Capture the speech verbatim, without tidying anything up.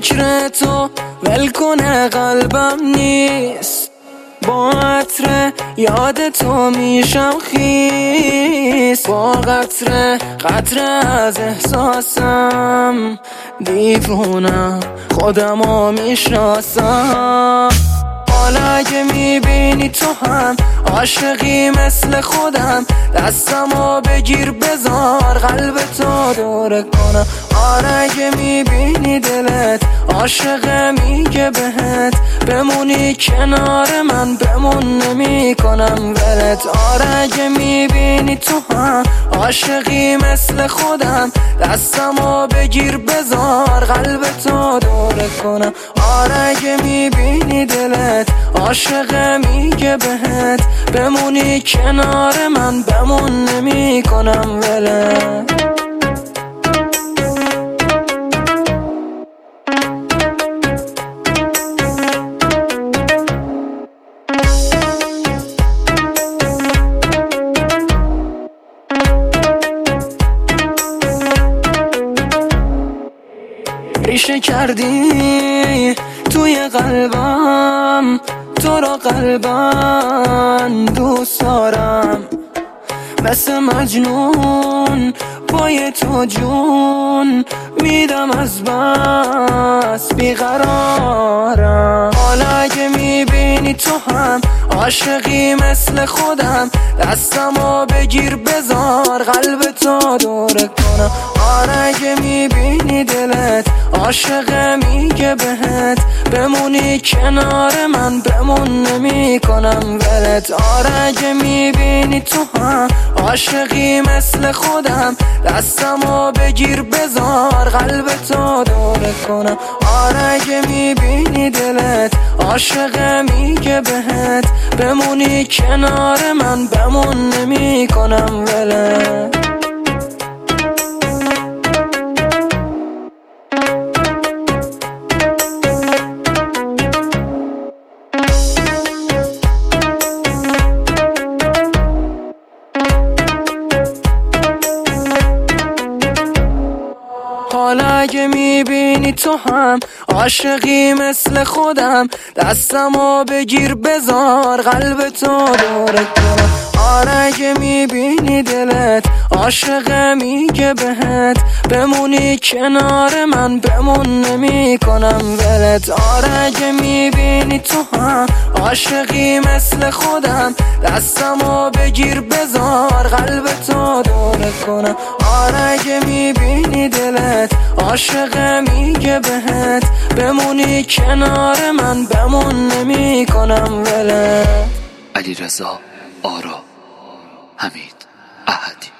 فکر تو ولکنه قلبم نیست، با عطر یاد تو میشم خیس، با قطره قطره از احساسم دیوونم خودمو میشناسم. حالا اگه میبینی تو هم عاشقی مثل خودم، دستمو بگیر بذار قلب تو دوره کنم. آره اگه میبینی دلت عاشقه میگه بهت بمونی کنار من، بمون نمی کنم ولت. آره اگه میبینی تو هم عاشقی مثل خودم، دستمو بگیر بذار قلب تو دوره کنم. آره اگه میبینی دلت عاشقه میگه بهت بمونی کنار من، بمون نمی کنم ولت. ریشه کردی توی قلبم، تو را قلبم دوست دارم، مثل مجنون پای تو جون میدم از بس بیقرارم. حالا اگه میبینی تو هم عاشقی مثل خودم، دستمو بگیر بذار قلب تو دوره کنم. آره اگه میبینی دلت عاشقه میگه بهت بمونی کنار من، بمون نمی کنم ولت. آره اگه میبینی تو هم عاشقی مثل خودم، دستمو بگیر بذار قلب تو دوره کنم. آره اگه میبینی دلت عاشقه میگه بهت بمونی کنار من، بمون نمی کنم ولت. حالا اگه میبینی تو هم عاشقی مثل خودم، دستمو بگیر بذار قلب تو دوره کنم. آره اگه میبینی دلت عاشقه میگه بهت بمونی کنار من، بمون نمی کنم ولت. آره اگه میبینی تو هم عاشقی مثل خودم، دستمو بگیر بذار قلب تو دوره کنم. آره اگه میبینی دلت عاشقه میگه بهت بمونی کنار من، بمون نمی کنم ولت. علیرضا آرا، حمید احدی.